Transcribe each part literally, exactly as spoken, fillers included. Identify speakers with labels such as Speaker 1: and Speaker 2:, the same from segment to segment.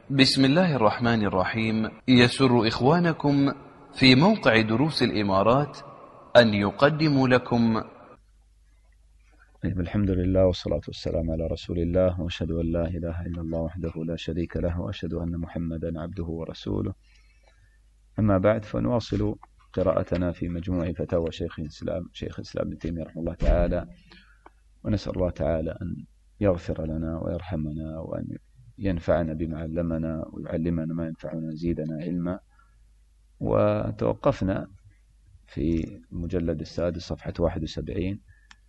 Speaker 1: بسم الله الرحمن الرحيم. يسر إخوانكم في موقع دروس الإمارات أن يقدموا لكم.
Speaker 2: الحمد لله والصلاة والسلام على رسول الله، وأشهد أن لا إله إلا الله وحده لا شريك له، وأشهد أن محمدا عبده ورسوله. أما بعد، فنواصل قراءتنا في مجموع فتاوى شيخ الإسلام شيخ الإسلام ابن تيمية رحمه الله تعالى، ونسأل الله تعالى أن يغفر لنا ويرحمنا، وأن ينفعنا بما علمنا ويعلمنا ما ينفعنا ويزيدنا علما. وتوقفنا في المجلد السادس صفحة واحد وسبعين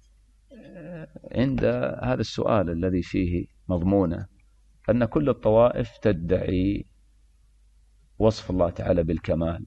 Speaker 2: عند هذا السؤال الذي فيه مضمونه أن كل الطوائف تدعي وصف الله تعالى بالكمال.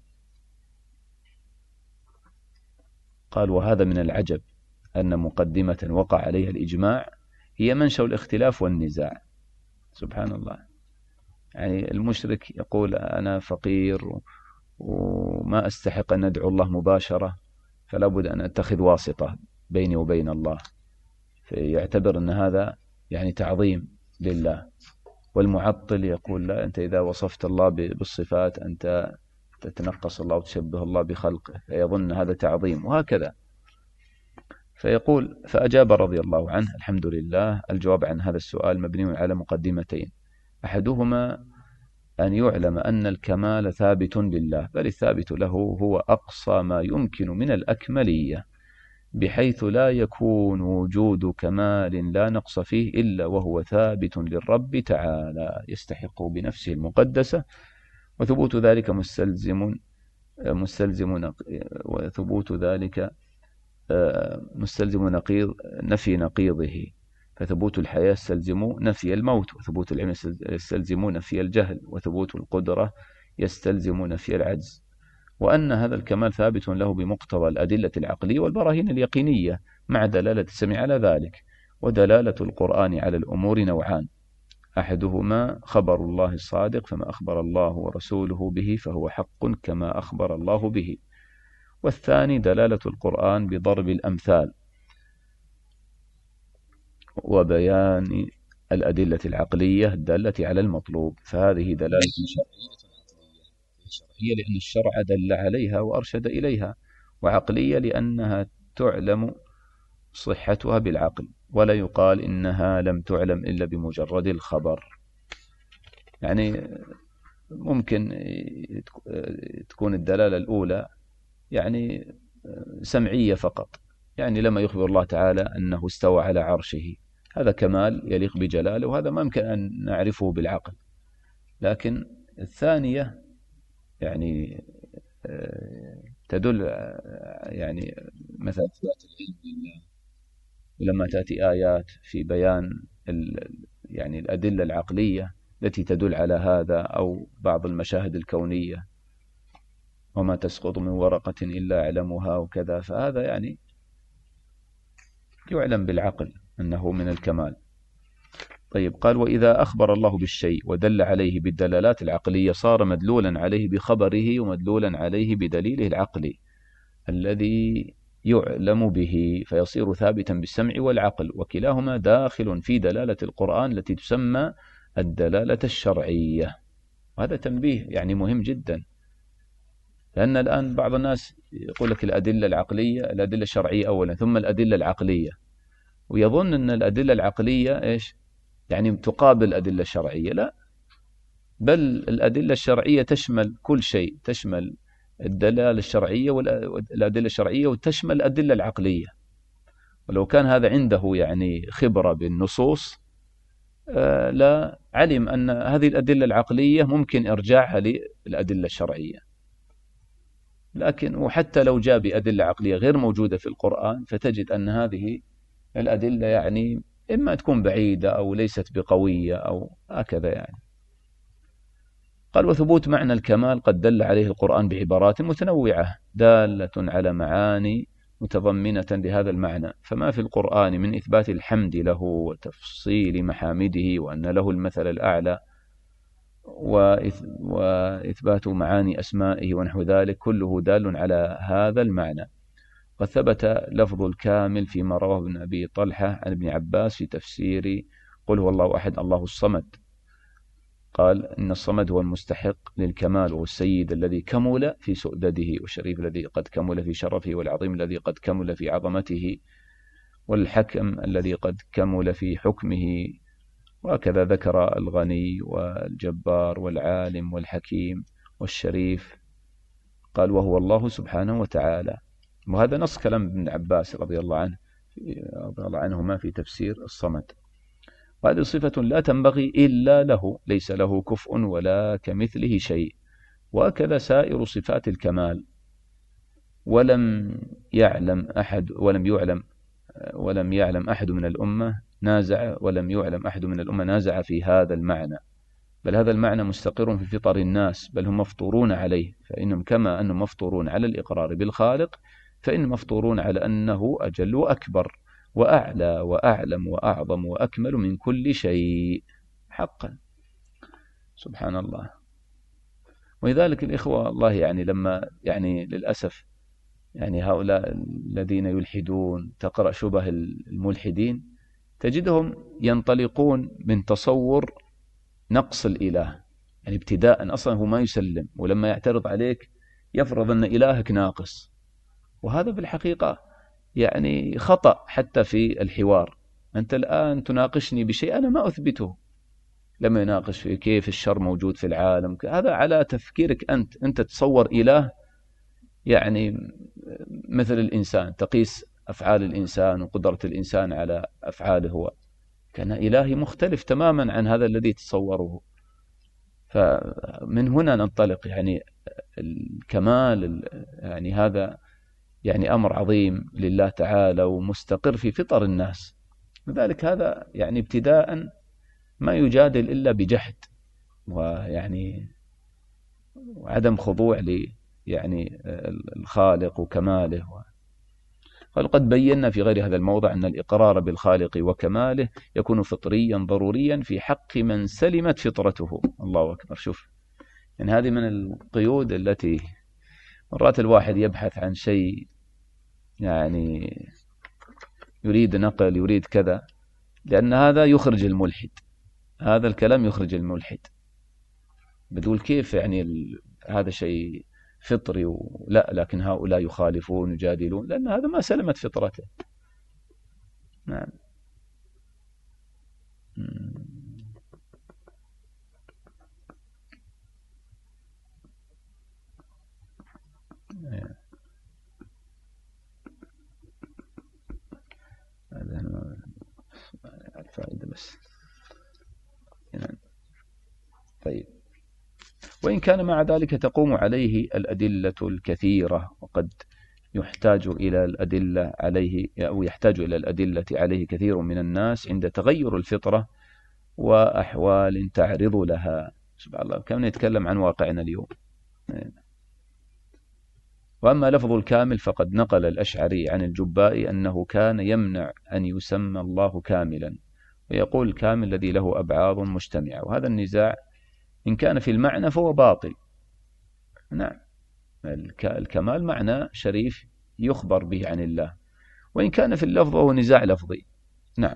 Speaker 2: قال: وهذا من العجب أن مقدمة وقع عليها الإجماع هي منشأ الاختلاف والنزاع. سبحان الله. يعني المشرك يقول: أنا فقير وما أستحق أن أدعو الله مباشرة، فلا بد أن أتخذ واسطة بيني وبين الله، فيعتبر أن هذا يعني تعظيم لله. والمعطل يقول: لا، أنت إذا وصفت الله بالصفات أنت تتنقص الله وتشبه الله بخلقه، فيظن هذا تعظيم، وهكذا. فيقول: فأجاب رضي الله عنه: الحمد لله. الجواب عن هذا السؤال مبني على مقدمتين: أحدهما أن يعلم أن الكمال ثابت لله، بل الثابت له هو أقصى ما يمكن من الأكملية، بحيث لا يكون وجود كمال لا نقص فيه إلا وهو ثابت للرب تعالى يستحق بنفسه المقدسة، وثبوت ذلك مستلزم مستلزم وثبوت ذلك مستلزم نقيض نفي نقيضه، فثبوت الحياة يستلزم نفي الموت، وثبوت العلم يستلزم نفي الجهل، وثبوت القدرة يستلزم نفي العجز، وأن هذا الكمال ثابت له بمقتضى الأدلة العقلية والبراهين اليقينية مع دلالة السمع على ذلك. ودلالة القرآن على الأمور نوعان: أحدهما خبر الله الصادق، فما أخبر الله ورسوله به فهو حق كما أخبر الله به، والثاني دلالة القرآن بضرب الأمثال وبيان الأدلة العقلية الدالة على المطلوب، فهذه دلالة شرعية لأن الشرع دل عليها وأرشد إليها، وعقلية لأنها تعلم صحتها بالعقل، ولا يقال إنها لم تعلم إلا بمجرد الخبر. يعني ممكن تكون الدلالة الأولى يعني سمعية فقط، يعني لما يخبر الله تعالى أنه استوى على عرشه، هذا كمال يليق بجلاله، وهذا ما يمكن أن نعرفه بالعقل. لكن الثانية يعني تدل يعني مثلا إثبات العلم لله، ولما تأتي آيات في بيان يعني الأدلة العقلية التي تدل على هذا، أو بعض المشاهد الكونية، وما تسقط من ورقة إلا يعلمها وكذا، فهذا يعني يعلم بالعقل أنه من الكمال. طيب، قال: وإذا أخبر الله بالشيء ودل عليه بالدلالات العقلية صار مدلولا عليه بخبره ومدلولا عليه بدليله العقلي الذي يعلم به، فيصير ثابتا بالسمع والعقل، وكلاهما داخل في دلالة القرآن التي تسمى الدلالة الشرعية. وهذا تنبيه يعني مهم جدا، لأن الآن بعض الناس يقول لك الأدلة العقلية الأدلة الشرعية أولا ثم الأدلة العقلية، ويظن أن الأدلة العقلية إيش يعني تقابل الأدلة الشرعية. لا، بل الأدلة الشرعية تشمل كل شيء، تشمل الدلالة الشرعية والأدلة الشرعية، وتشمل الأدلة العقلية. ولو كان هذا عنده يعني خبرة بالنصوص لا علم أن هذه الأدلة العقلية ممكن إرجاعها للأدلة الشرعية. لكن وحتى لو جاء بأدلة عقلية غير موجودة في القرآن، فتجد أن هذه الأدلة يعني إما تكون بعيدة أو ليست بقوية أو هكذا يعني. قال: وثبوت معنى الكمال قد دل عليه القرآن بعبارات متنوعة دالة على معاني متضمنة لهذا المعنى، فما في القرآن من إثبات الحمد له وتفصيل محامده وأن له المثل الأعلى وإثبات معاني أسمائه ونحو ذلك كله دال على هذا المعنى. قد ثبت لفظ الكامل فيما رواه ابن أبي طلحة عن ابن عباس في تفسير قل هو الله أحد الله الصمد، قال إن الصمد هو المستحق للكمال والسيد الذي كمل في سؤدده، والشريف الذي قد كمل في شرفه، والعظيم الذي قد كمل في عظمته، والحكم الذي قد كمل في حكمه. وهكذا ذكر الغني والجبار والعالم والحكيم والشريف، قال وهو الله سبحانه وتعالى. وهذا نص كلام ابن عباس رضي الله عنه رضي الله عنهما في تفسير الصمد. وهذه صفة لا تنبغي إلا له، ليس له كفء ولا كمثله شيء. وهكذا سائر صفات الكمال. ولم يعلم أحد ولم يعلم ولم يعلم أحد من الأمة نازع ولم يعلم أحد من الأمة نازع في هذا المعنى، بل هذا المعنى مستقر في فطر الناس، بل هم مفطورون عليه. فإنهم كما أنهم مفطورون على الإقرار بالخالق، فإنهم مفطورون على أنه أجل وأكبر وأعلى وأعلم وأعظم وأكمل من كل شيء حقا. سبحان الله. ولذلك الإخوة الله يعني لما يعني للأسف يعني هؤلاء الذين يلحدون، تقرأ شبه الملحدين تجدهم ينطلقون من تصور نقص الإله، يعني ابتداء أصلا هو ما يسلم، ولما يعترض عليك يفرض أن إلهك ناقص. وهذا بالحقيقة يعني خطأ حتى في الحوار. أنت الآن تناقشني بشيء أنا ما أثبته. لما يناقش في كيف الشر موجود في العالم، هذا على تفكيرك أنت. أنت تصور إله يعني مثل الإنسان، تقيس أفعال الإنسان وقدرة الإنسان على أفعاله هو، كان إلهي مختلف تماما عن هذا الذي تصوره. فمن هنا ننطلق يعني الكمال، يعني هذا يعني أمر عظيم لله تعالى ومستقر في فطر الناس. لذلك هذا يعني ابتداء ما يجادل إلا بجهد ويعني وعدم خضوع ل يعني الخالق وكماله. قد بينا في غير هذا الموضع أن الإقرار بالخالق وكماله يكون فطريا ضروريا في حق من سلمت فطرته. الله أكبر. شوف يعني هذه من القيود التي مرات الواحد يبحث عن شيء يعني يريد نقل يريد كذا، لأن هذا يخرج الملحد، هذا الكلام يخرج الملحد. بتقول كيف يعني هذا شيء فطري ولا، لكن هؤلاء يخالفون يجادلون، لأن هذا ما سلمت فطرته. نعم. هذا الفائدة بس. طيب. وإن كان مع ذلك تقوم عليه الأدلة الكثيرة، وقد يحتاج إلى الأدلة عليه أو يحتاج إلى الأدلة عليه كثير من الناس عند تغير الفطرة وأحوال تعرض لها. سبحان الله، كم نتكلم عن واقعنا اليوم. وأما لفظ الكامل فقد نقل الأشعري عن الجبائي أنه كان يمنع أن يسمى الله كاملا، ويقول الكامل الذي له أبعاض مجتمعة. وهذا النزاع إن كان في المعنى فهو باطل. نعم، الكمال معنى شريف يخبر به عن الله، وإن كان في اللفظ هو نزاع لفظي. نعم.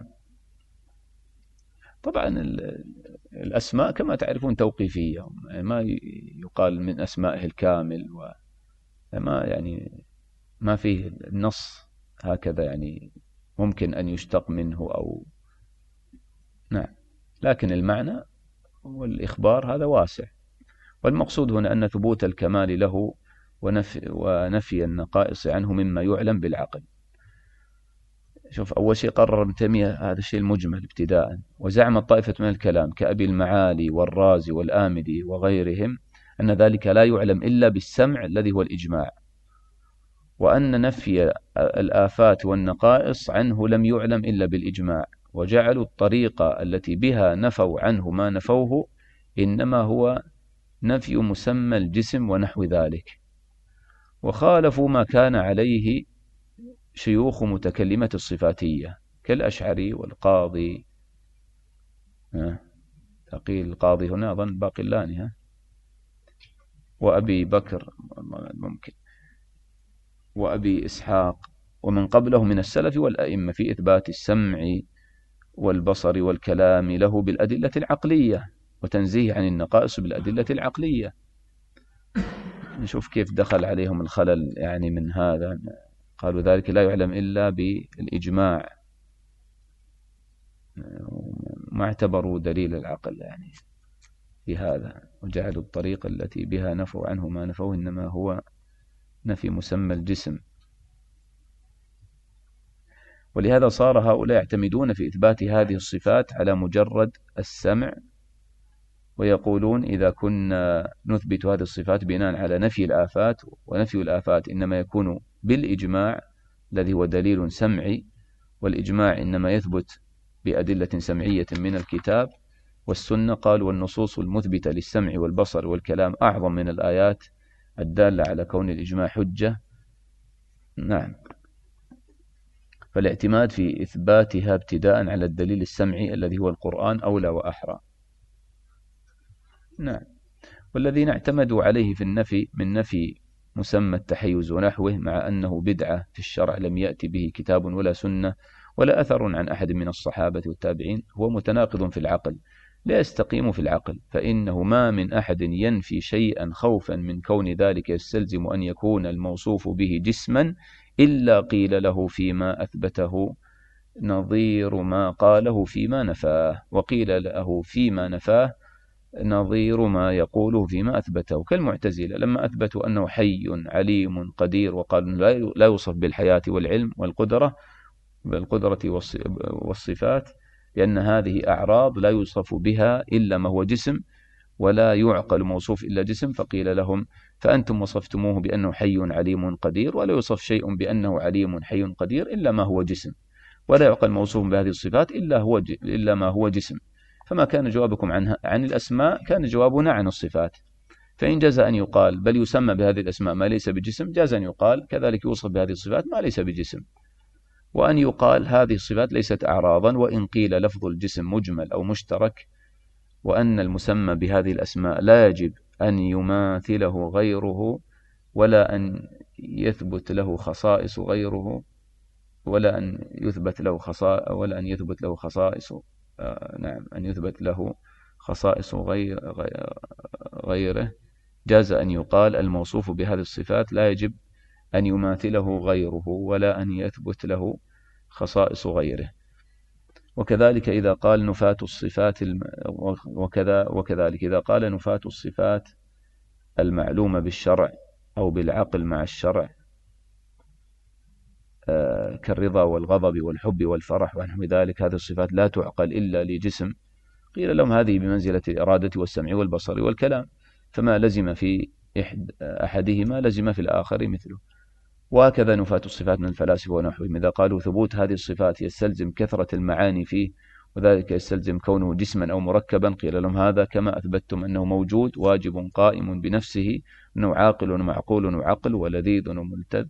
Speaker 2: طبعا الأسماء كما تعرفون توقيفية، ما يقال من أسمائه الكامل، وما يعني ما فيه النص هكذا يعني ممكن أن يشتق منه أو نعم، لكن المعنى والإخبار هذا واسع. والمقصود هنا أن ثبوت الكمال له ونفي, ونفي النقائص عنه مما يعلم بالعقل. شوف، أول شيء قرر ابن تيمية هذا الشيء المجمل ابتداء، وزعم الطائفة من الكلام كأبي المعالي والرازي والآمدي وغيرهم أن ذلك لا يعلم إلا بالسمع الذي هو الإجماع، وأن نفي الآفات والنقائص عنه لم يعلم إلا بالإجماع، وجعلوا الطريقة التي بها نفوا عنه ما نفوه إنما هو نفي مسمى الجسم ونحو ذلك، وخالفوا ما كان عليه شيوخ متكلمة الصفاتية كالأشعري والقاضي. تقيل القاضي هنا أظن باقلاني، ها وأبي بكر ممكن وأبي إسحاق ومن قبله من السلف والأئمة في إثبات السمع والبصر والكلام له بالأدلة العقلية وتنزيه عن النقائص بالأدلة العقلية. نشوف كيف دخل عليهم الخلل يعني من هذا. قالوا ذلك لا يعلم إلا بالإجماع، ما اعتبروا دليل العقل يعني في هذا، وجعلوا الطريقة التي بها نفوا عنه ما نفوه إنما هو نفي مسمى الجسم. ولهذا صار هؤلاء يعتمدون في إثبات هذه الصفات على مجرد السمع، ويقولون إذا كنا نثبت هذه الصفات بناء على نفي الآفات، ونفي الآفات إنما يكون بالإجماع الذي هو دليل سمعي، والإجماع إنما يثبت بأدلة سمعية من الكتاب والسنة. قال والنصوص المثبتة للسمع والبصر والكلام أعظم من الآيات الدالة على كون الإجماع حجة. نعم، فالاعتماد في إثباتها ابتداء على الدليل السمعي الذي هو القرآن أولى وأحرى. نعم، والذين اعتمدوا عليه في النفي من نفي مسمى التحيز ونحوه، مع أنه بدعة في الشرع لم يأتي به كتاب ولا سنة ولا أثر عن أحد من الصحابة والتابعين، هو متناقض في العقل لا يستقيم في العقل، فإنه ما من أحد ينفي شيئا خوفا من كون ذلك يستلزم أن يكون الموصوف به جسما إلا قيل له فيما أثبته نظير ما قاله فيما نفاه، وقيل له فيما نفاه نظير ما يقوله فيما أثبته، كالمعتزلة لما أثبتوا أنه حي عليم قدير وقالوا لا يوصف بالحياة والعلم والقدرة بالقدرة والصفات، لأن هذه أعراض لا يوصف بها إلا ما هو جسم ولا يعقل موصوف إلا جسم، فقيل لهم فأنتم وصفتموه بأنه حي عليم قدير، ولا يوصف شيء بأنه عليم حي قدير إلا ما هو جسم، ولا يعقل موصوف بهذه الصفات إلا هو إلا ما هو جسم. فما كان جوابكم عنها عن الأسماء كان جوابنا عن الصفات، فإن جاز أن يقال بل يسمى بهذه الأسماء ما ليس بجسم، جاز أن يقال كذلك يوصف بهذه الصفات ما ليس بجسم، وأن يقال هذه الصفات ليست أعراضا، وإن قيل لفظ الجسم مجمل أو مشترك، وأن المسمى بهذه الأسماء لا يجب أن يماثله غيره ولا أن يثبت له خصائص غيره ولا أن يثبت له خصائص ولا أن يثبت له خصائص آه نعم أن يثبت له خصائص غير غيره، جاز أن يقال الموصوف بهذه الصفات لا يجب أن يماثله غيره ولا أن يثبت له خصائص غيره. وكذلك إذا قال نفاة الصفات الم... وكذا وكذلك إذا قال نفاة الصفات المعلومة بالشرع أو بالعقل مع الشرع آه كالرضا والغضب والحب والفرح ونحو ذلك، هذه الصفات لا تعقل إلا لجسم، قيل لهم هذه بمنزلة الإرادة والسمع والبصر والكلام، فما لزم في إحد أحدهما لزم في الآخر مثله. وهكذا نفاة الصفات من الفلاسفة ونحوهم إذا قالوا ثبوت هذه الصفات يستلزم كثرة المعاني فيه وذلك يستلزم كونه جسما أو مركبا، قيل لهم هذا كما أثبتتم أنه موجود واجب قائم بنفسه أنه عاقل ومعقول وعقل ولذيذ وملتذ،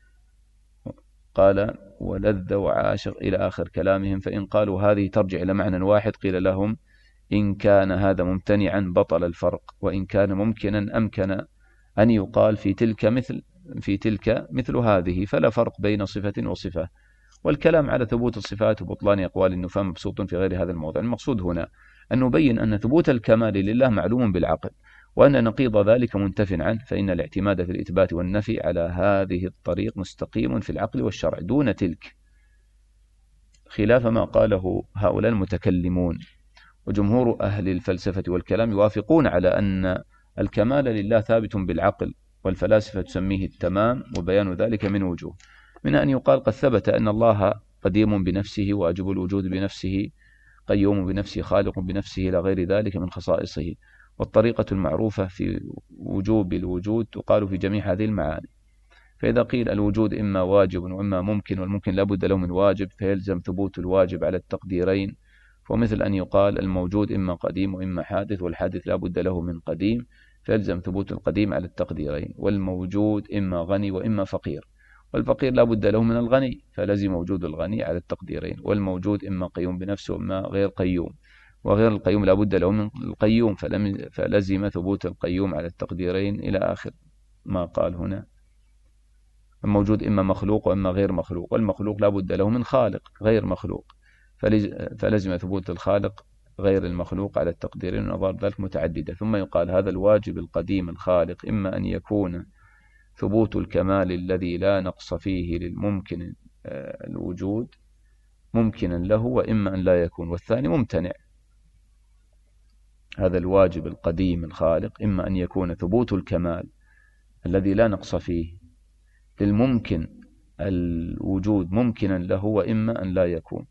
Speaker 2: قال ولذ وعاشق إلى آخر كلامهم. فإن قالوا هذه ترجع إلى معنى واحد قيل لهم إن كان هذا ممتنعا بطل الفرق، وإن كان ممكنا أمكن أن يقال في تلك مثل في تلك مثل هذه، فلا فرق بين صفة وصفة. والكلام على ثبوت الصفات وبطلان أقوال النفاة مبسوط في غير هذا الموضوع. المقصود هنا أن نبين أن ثبوت الكمال لله معلوم بالعقل، وأن نقيض ذلك منتف عنه، فإن الاعتماد في الإثبات والنفي على هذه الطريق مستقيم في العقل والشرع دون تلك، خلاف ما قاله هؤلاء المتكلمون. وجمهور أهل الفلسفة والكلام يوافقون على أن الكمال لله ثابت بالعقل، والفلاسفة تسميه التمام، وبيان ذلك من وجوه، من أن يقال قد ثبت أن الله قديم بنفسه واجب الوجود بنفسه قيوم بنفسه خالق بنفسه إلى غير ذلك من خصائصه، والطريقة المعروفة في وجوب الوجود تقال في جميع هذه المعاني. فإذا قيل الوجود إما واجب وإما ممكن، والممكن لابد له من واجب فيلزم ثبوت الواجب على التقديرين، ومثل أن يقال الموجود إما قديم وإما حادث، والحادث لابد له من قديم فيلزم ثبوت القديم على التقديرين، والموجود إما غني وإما فقير، والفقير لابد له من الغني فلزم وجود الغني على التقديرين، والموجود إما قيوم بنفسه وإما غير قيوم، وغير القيوم لابد له من القيوم فلزم ثبوت القيوم على التقديرين إلى آخر ما قال هنا. الموجود إما مخلوق وإما غير مخلوق، والمخلوق لابد له من خالق غير مخلوق فلزم ثبوت الخالق غير المخلوق على التقديرين ونظائر ذلك متعددة. ثم يقال هذا الواجب القديم الخالق إما أن يكون ثبوت الكمال الذي لا نقص فيه للممكن الوجود ممكنا له، وإما أن لا يكون، والثاني ممتنع. هذا الواجب القديم الخالق إما أن يكون ثبوت الكمال الذي لا نقص فيه للممكن الوجود ممكنا له، وإما أن لا يكون،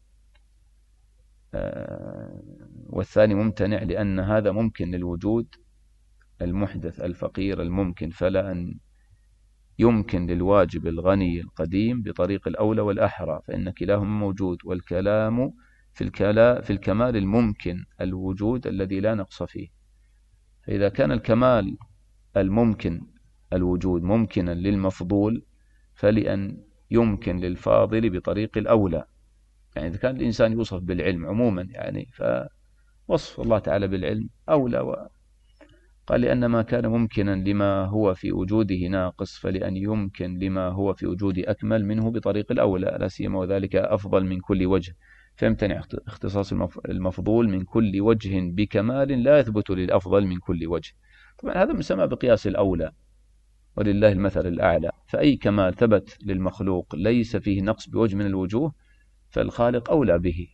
Speaker 2: والثاني ممتنع لأن هذا ممكن للوجود المحدث الفقير الممكن، فلا أن يمكن للواجب الغني القديم بطريق الأولى والأحرى، فإن كلاهما موجود، والكلام في, الكلا في الكمال الممكن الوجود الذي لا نقص فيه. فإذا كان الكمال الممكن الوجود ممكنا للمفضول، فلأن يمكن للفاضل بطريق الأولى. يعني إذا كان الإنسان يوصف بالعلم عموما، يعني فوصف الله تعالى بالعلم أولى، و قال لأن ما كان ممكنا لما هو في وجوده ناقص، فلأن يمكن لما هو في وجوده أكمل منه بطريق الأولى، لا سيما وذلك أفضل من كل وجه، فيمتنع اختصاص المفضول من كل وجه بكمال لا يثبت للأفضل من كل وجه. طبعا هذا مسمى بقياس الأولى، ولله المثل الأعلى. فأي كمال ثبت للمخلوق ليس فيه نقص بوجه من الوجوه فالخالق أولى به.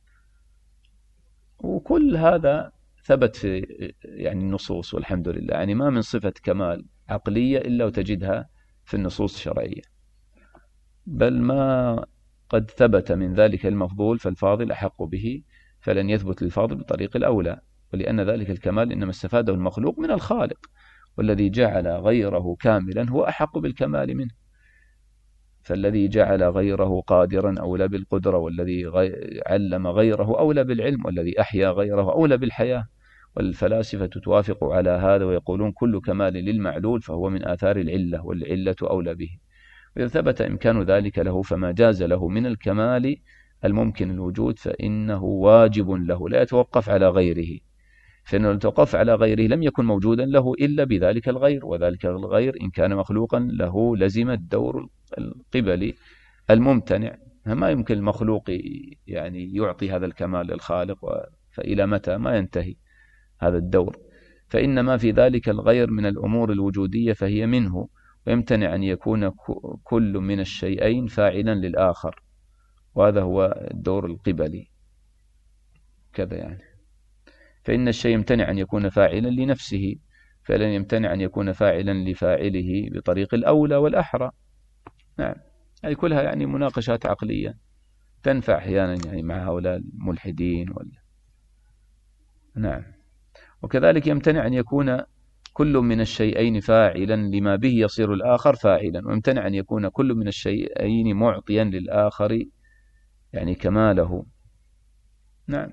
Speaker 2: وكل هذا ثبت في يعني النصوص والحمد لله، يعني ما من صفة كمال عقلية إلا وتجدها في النصوص الشرعية، بل ما قد ثبت من ذلك المفضول فالفاضل أحق به، فلن يثبت للفاضل بطريق الأولى، ولأن ذلك الكمال إنما استفاده المخلوق من الخالق، والذي جعل غيره كاملا هو أحق بالكمال منه. فالذي جعل غيره قادرا أولى بالقدرة، والذي غي... علم غيره أولى بالعلم، والذي أحيا غيره أولى بالحياة. والفلاسفة توافق على هذا ويقولون كل كمال للمعلول فهو من آثار العلة، والعلة أولى به. وإذا ثبت إمكان ذلك له فما جاز له من الكمال الممكن الوجود فإنه واجب له، لا يتوقف على غيره، فإنه لو توقف على غيره لم يكن موجودا له إلا بذلك الغير، وذلك الغير إن كان مخلوقا له لزم الدور القبلي الممتنع. ما يمكن المخلوق يعني يعطي هذا الكمال للخالق، فإلى متى ما ينتهي هذا الدور. فإنما في ذلك الغير من الأمور الوجودية فهي منه، ويمتنع أن يكون كل من الشيئين فاعلا للآخر، وهذا هو الدور القبلي كذا يعني. فإن الشيء يمتنع أن يكون فاعلا لنفسه، فلن يمتنع أن يكون فاعلا لفاعله بطريق الأولى والأحرى. نعم، هذه كلها يعني مناقشات عقلية تنفع أحيانا يعني مع هؤلاء الملحدين ولا. نعم. وكذلك يمتنع أن يكون كل من الشيئين فاعلا لما به يصير الآخر فاعلا، ويمتنع أن يكون كل من الشيئين معطيا للآخر يعني كماله. نعم.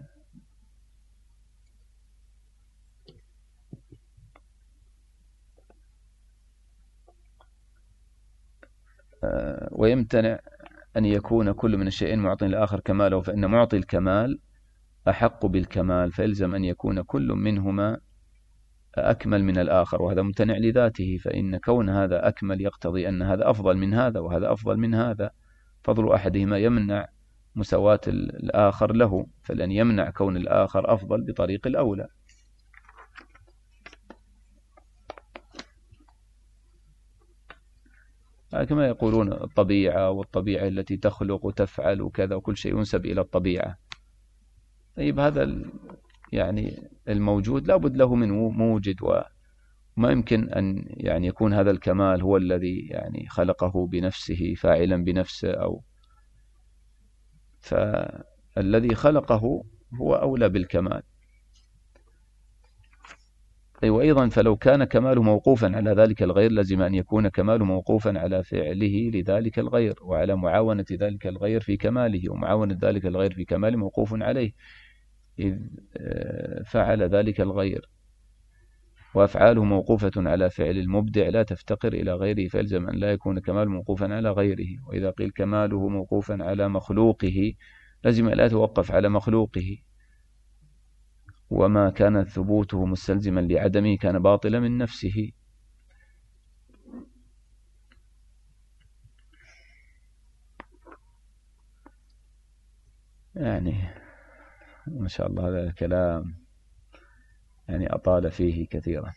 Speaker 2: ويمتنع أن يكون كل من الشيئين معطي للآخر كماله، فإن معطي الكمال أحق بالكمال، فيلزم أن يكون كل منهما أكمل من الآخر، وهذا ممتنع لذاته، فإن كون هذا أكمل يقتضي أن هذا أفضل من هذا وهذا أفضل من هذا، فضل أحدهما يمنع مساواة الآخر له، فلن يمنع كون الآخر أفضل بطريق الأولى. كما يقولون الطبيعة، والطبيعة التي تخلق وتفعل وكذا، وكل شيء ينسب إلى الطبيعة. طيب هذا يعني الموجود لابد له من موجد، وما يمكن أن يعني يكون هذا الكمال هو الذي يعني خلقه بنفسه فاعلا بنفسه، أو فالذي خلقه هو أولى بالكمال. وأيضا فلو كان كماله موقوفا على ذلك الغير لازم أن يكون كماله موقوفا على فعله لذلك الغير، وعلى معاونة ذلك الغير في كماله، ومعاونة ذلك الغير في كماله موقوف عليه إذ فعل ذلك الغير، وأفعاله موقوفة على فعل المبدع لا تفتقر إلى غيره، فيلزم أن لا يكون كمال موقوفا على غيره. وإذا قيل كماله موقوفا على مخلوقه لازم لا يتوقف على مخلوقه، وما كان ثبوته مستلزما لعدمه كان باطلا من نفسه. يعني ما شاء الله هذا الكلام يعني أطال فيه كثيرا.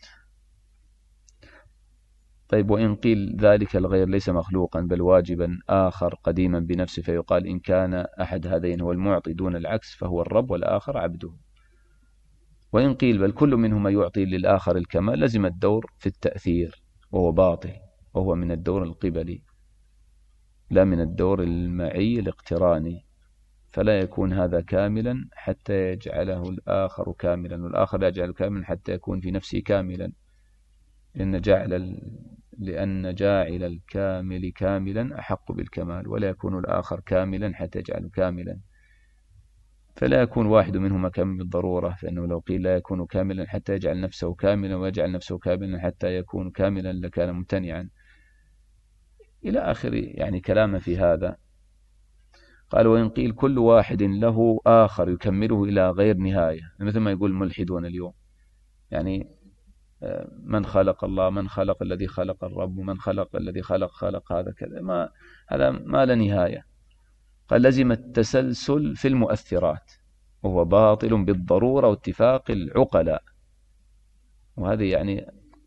Speaker 2: طيب وإن قيل ذلك الغير ليس مخلوقا بل واجبا آخر قديما بنفسه، فيقال إن كان أحد هذين هو المعطي دون العكس فهو الرب والآخر عبده. وإن قيل بل كل منهما يعطي للآخر الكمال لزم الدور في التأثير وهو باطل، وهو من الدور القبلي لا من الدور المعي الاقتراني، فلا يكون هذا كاملا حتى يجعله الآخر كاملا، والآخر لا يجعله كاملا حتى يكون في نفسه كاملا، لأن جعل لأن جاعل الكامل كاملا أحق بالكمال، ولا يكون الآخر كاملا حتى يجعله كاملا، فلا يكون واحد منهما كامل بالضرورة، فإنه لو قيل لا يكون كاملا حتى يجعل نفسه كاملا ويجعل نفسه كاملا حتى يكون كاملا لكان ممتنعا إلى آخر يعني كلام في هذا. قال وإن قيل كل واحد له آخر يكمله إلى غير نهاية، مثل ما يقول الملحدون اليوم، يعني من خلق الله، من خلق الذي خلق الرب، ومن خلق الذي خلق خلق هذا كذا، ما هذا ما لا نهاية. قال لزم التسلسل في المؤثرات وهو باطل بالضرورة واتفاق العقلاء. وهذه يعني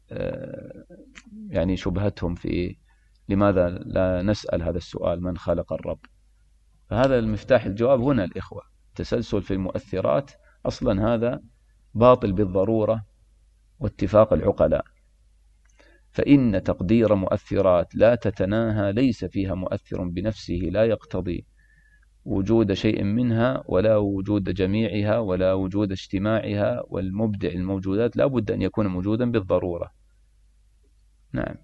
Speaker 2: يعني شبهتهم في لماذا لا نسأل هذا السؤال من خلق الرب، فهذا المفتاح الجواب هنا الإخوة. التسلسل في المؤثرات أصلا هذا باطل بالضرورة واتفاق العقلاء، فإن تقدير مؤثرات لا تتناهى ليس فيها مؤثر بنفسه لا يقتضي وجود شيء منها ولا وجود جميعها ولا وجود اجتماعها، والمبدع الموجودات لا بد أن يكون موجودا بالضرورة. نعم.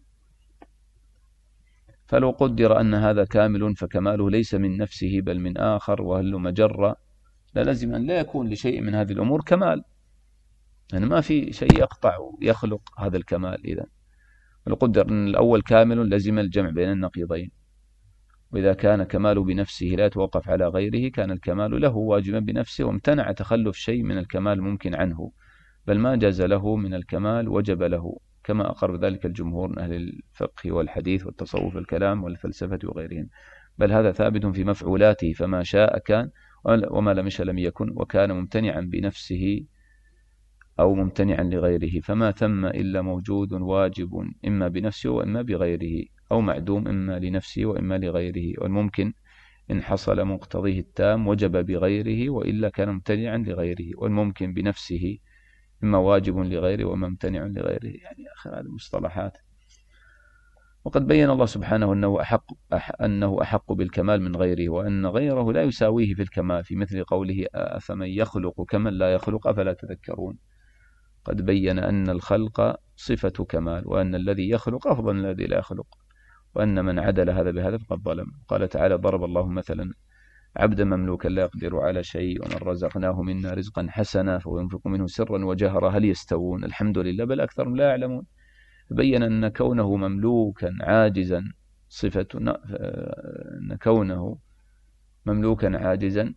Speaker 2: فلو قدر أن هذا كامل فكماله ليس من نفسه بل من آخر وهل مجرة، لازم أن لا يكون لشيء من هذه الأمور كمال، يعني ما في شيء يقطع يخلق هذا الكمال. إذا ولو قدر أن الأول كامل لزم الجمع بين النقيضين، وإذا كان كماله بنفسه لا يتوقف على غيره كان الكمال له واجبا بنفسه، وامتنع تخلف شيء من الكمال ممكن عنه، بل ما جاز له من الكمال وجب له، كما أقر ذلك الجمهور من أهل الفقه والحديث والتصوف والكلام والفلسفة وغيرهم، بل هذا ثابت في مفعولاته، فما شاء كان وما لم يشأ لم يكن، وكان ممتنعا بنفسه أو ممتنعا لغيره، فما ثم إلا موجود واجب إما بنفسه وإما بغيره، أو معدوم إما لنفسه وإما لغيره، والممكن إن حصل مقتضيه التام وجب بغيره وإلا كان ممتنعا لغيره، والممكن بنفسه إما واجب لغيره وإما ممتنع لغيره، يعني آخر هذه المصطلحات. وقد بين الله سبحانه أنه أحق, أح أنه أحق بالكمال من غيره، وأن غيره لا يساويه في الكمال، في مثل قوله أفمن يخلق كمن لا يخلق أفلا تذكرون. قد بين أن الخلق صفة كمال، وأن الذي يخلق أفضل من الذي لا يخلق، وأن من عدل هذا بهذا فقد ظلم. قال تعالى ضرب الله مثلا عبدا مملوكا لا يقدر على شيء ومن رزقناه منا رزقا حسنا فهو ينفق منه سرا وجهرا هل يستوون الحمد لله بل أكثرهم لا يعلمون. بين أن كونه مملوكا عاجزا صفة أن كونه مملوكا عاجزا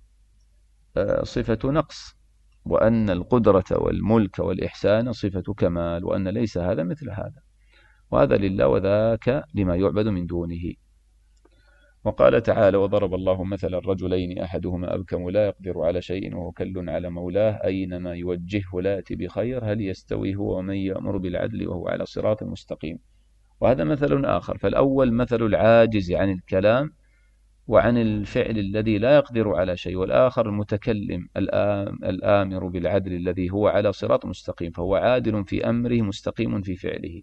Speaker 2: صفة نقص، وأن القدرة والملك والإحسان صفة كمال، وأن ليس هذا مثل هذا، وهذا لله وذاك لما يعبد من دونه. وقال تعالى وضرب الله مثل الرجلين أحدهما أبكم لا يقدر على شيء وهو كل على مولاه أينما يوجهه لا يأتي بخير هل يستوي هو ومن يأمر بالعدل وهو على صراط مستقيم. وهذا مثل آخر، فالأول مثل العاجز عن الكلام وعن الفعل الذي لا يقدر على شيء، والآخر المتكلم الآمر بالعدل الذي هو على صراط مستقيم، فهو عادل في أمره مستقيم في فعله.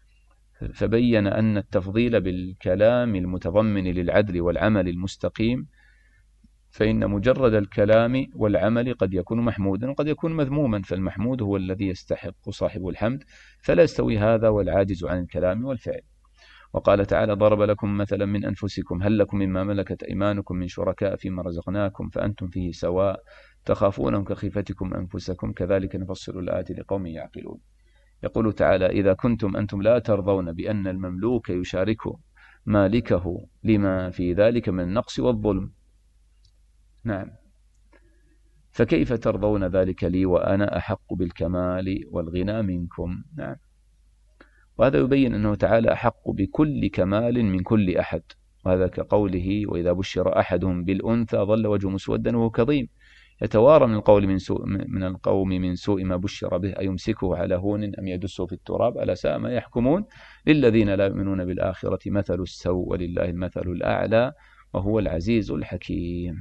Speaker 2: فبين أن التفضيل بالكلام المتضمن للعدل والعمل المستقيم، فإن مجرد الكلام والعمل قد يكون محمودا وقد يكون مذموما، فالمحمود هو الذي يستحق صاحب الحمد، فلا يستوي هذا والعاجز عن الكلام والفعل. وقال تعالى ضرب لكم مثلا من أنفسكم هل لكم مما ملكت أيمانكم من شركاء فيما رزقناكم فأنتم فيه سواء تخافونهم كخيفتكم أنفسكم كذلك نفصل الآيات لقوم يعقلون. يقول تعالى إذا كنتم أنتم لا ترضون بأن المملوك يشارك مالكه لما في ذلك من النقص والظلم، نعم، فكيف ترضون ذلك لي وأنا أحق بالكمال والغنى منكم؟ نعم. وهذا يبين أنه تعالى أحق بكل كمال من كل أحد، وهذا كقوله وإذا بشر أحدهم بالأنثى ظل وجهه مسودا وهو كظيم، يتوارى من القول من سوء من القوم من سوء ما بشر به أيمسكه على هون أم يدسه في التراب ألا ساء ما يحكمون للذين لا يؤمنون بالآخرة مثل السوء ولله المثل الأعلى وهو العزيز الحكيم.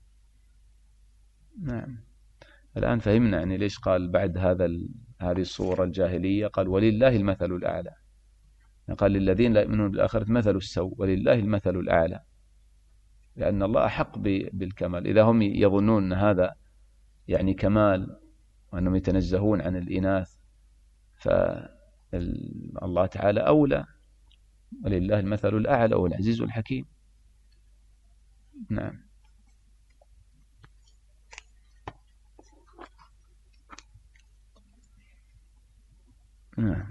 Speaker 2: نعم. الآن فهمنا يعني ليش قال بعد هذا هذه الصورة الجاهلية قال ولله المثل الأعلى، قال للذين لا يؤمنون بالآخرة مثل السوء ولله المثل الأعلى، لأن الله أحق بالكمال. إذا هم يظنون أن هذا يعني كمال وأنهم يتنزهون عن الإناث فالله تعالى أولى، ولله المثل الأعلى والعزيز الحكيم. نعم. نعم.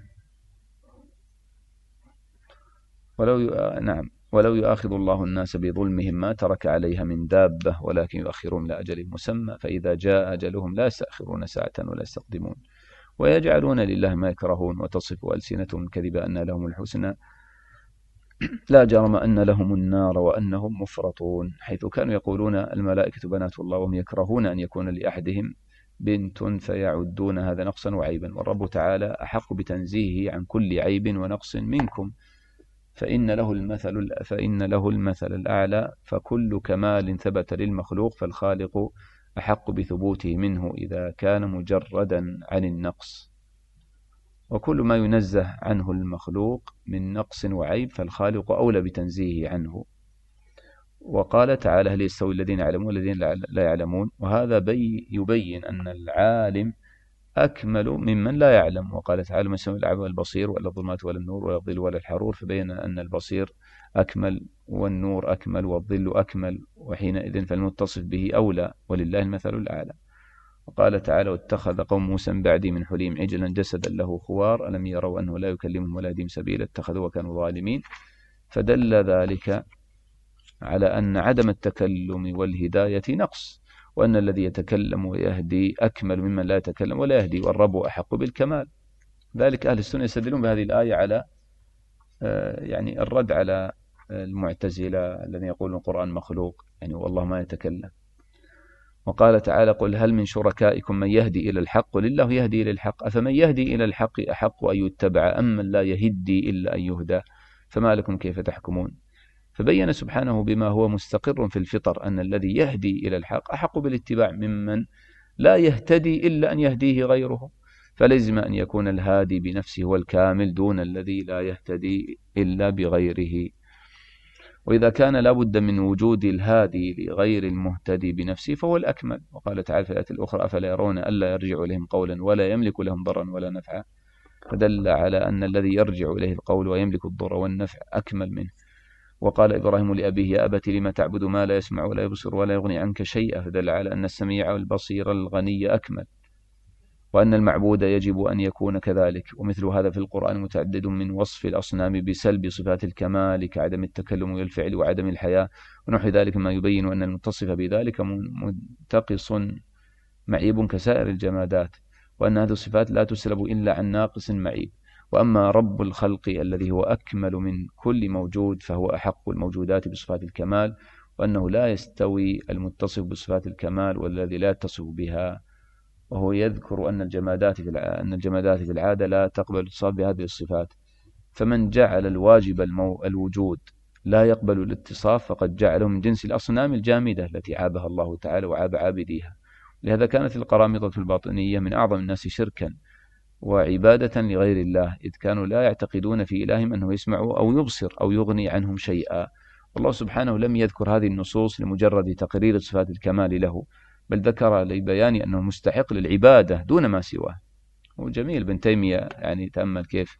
Speaker 2: ولو ي... نعم ولو يؤاخذ الله الناس بظلمهم ما ترك عليها من دابة ولكن يؤخرهم لأجل مسمى فإذا جاء أجلهم لا يستأخرون ساعة ولا يستقدمون ويجعلون لله ما يكرهون وتصف ألسنتهم الكذب أن لهم الحسنى لا جرم أن لهم النار وأنهم مفرطون، حيث كانوا يقولون الملائكة بنات الله وهم يكرهون أن يكون لأحدهم بنت فيعدون هذا نقصا وعيبا، والرب تعالى أحق بتنزيهه عن كل عيب ونقص منكم فإن له المثل فإن له المثل الأعلى، فكل كمال ثبت للمخلوق فالخالق أحق بثبوته منه إذا كان مجردا عن النقص، وكل ما ينزه عنه المخلوق من نقص وعيب فالخالق أولى بتنزيهه عنه. وقال تعالى هل يستوي الذين يعلمون والذين لا يعلمون، وهذا بي يبين أن العالم أكمل ممن لا يعلم. وقال تعالى ما يستوي الأعمى والبصير ولا الظلمات ولا النور ولا الظل ولا الحرور، فبين أن البصير أكمل والنور أكمل والظل أكمل، وحينئذ فالمتصف به أولى ولله المثل الأعلى. وقال تعالى واتخذ قوم موسى من بعدي من حليم عجلا جسدا له خوار ألم يروا أنه لا يكلمهم ولا يهديهم سبيلا اتخذوا وكانوا ظالمين، فدل ذلك على أن عدم التكلم والهداية نقص، وأن الذي يتكلم ويهدي أكمل ممن لا يتكلم ولا يهدي، والرب أحق بالكمال. ذلك أهل السنة يستدلون بهذه الآية على يعني الرد على المعتزلة الذين يقولون القرآن مخلوق يعني والله ما يتكلم. وقال تعالى قل هل من شركائكم من يهدي إلى الحق قل الله يهدي إلى الحق أفمن يهدي إلى الحق أحق أن يتبع أم من لا يهدي إلا أن يهدى فما لكم كيف تحكمون. فبين سبحانه بما هو مستقر في الفطر أن الذي يهدي إلى الحق أحق بالاتباع ممن لا يهتدي إلا أن يهديه غيره، فلزم أن يكون الهادي بنفسه هو الكامل دون الذي لا يهتدي إلا بغيره. وإذا كان لابد من وجود الهادي لغير المهتدي بنفسه فهو الأكمل. وقال تعالى في الآية الأخرى أفلا يرون ألا يرجع إليهم قولا ولا يملك لهم ضرا ولا نفعا، فدل على أن الذي يرجع إليه القول ويملك الضر والنفع أكمل منه. وقال إبراهيم لأبيه يا أبت لم تعبد ما لا يسمع ولا يبصر ولا يغني عنك شيئا، فدل على أن السميع والبصير الغني أكمل، وأن المعبود يجب أن يكون كذلك. ومثل هذا في القرآن متعدد من وصف الأصنام بسلب صفات الكمال كعدم التكلم والفعل وعدم الحياة ونحو ذلك، ما يبين أن المتصف بذلك منتقص معيب كسائر الجمادات، وأن هذه الصفات لا تسلب إلا عن ناقص معيب. وأما رب الخلق الذي هو أكمل من كل موجود فهو أحق الموجودات بصفات الكمال، وأنه لا يستوي المتصف بصفات الكمال والذي لا يتصف بها. وهو يذكر أن الجمادات في أن الجمادات في العادة لا تقبل الاتصاف بهذه الصفات، فمن جعل الواجب المو... الوجود لا يقبل الاتصاف فقد جعله من جنس الأصنام الجامدة التي عابها الله تعالى وعاب عابديها. لهذا كانت القرامطة الباطنية من أعظم الناس شركا وعبادة لغير الله، إذ كانوا لا يعتقدون في إلههم أنه يسمع أو يبصر أو يغني عنهم شيئا. والله سبحانه لم يذكر هذه النصوص لمجرد تقرير صفات الكمال له، بل ذكر لبيان أنه مستحق للعبادة دون ما سواه. وجميل ابن تيمية يعني تأمل كيف